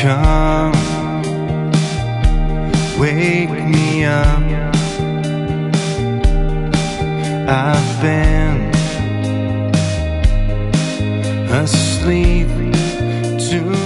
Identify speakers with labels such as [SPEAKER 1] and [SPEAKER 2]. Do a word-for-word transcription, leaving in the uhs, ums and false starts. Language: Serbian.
[SPEAKER 1] Come, wake me up. I've been asleep too